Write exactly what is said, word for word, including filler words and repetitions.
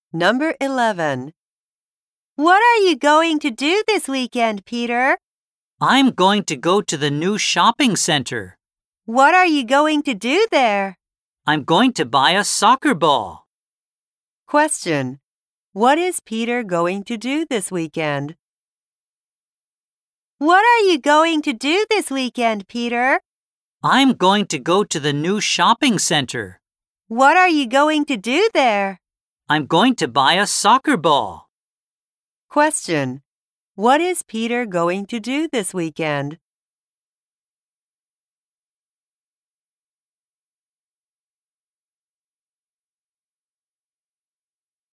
Number eleven. What are you going to do this weekend, Peter? I'm going to go to the new shopping center. What are you going to do there? I'm going to buy a soccer ball. Question. What is Peter going to do this weekend? What are you going to do this weekend, Peter? I'm going to go to the new shopping center. What are you going to do there? I'm going to buy a soccer ball. Question. What is Peter going to do this weekend?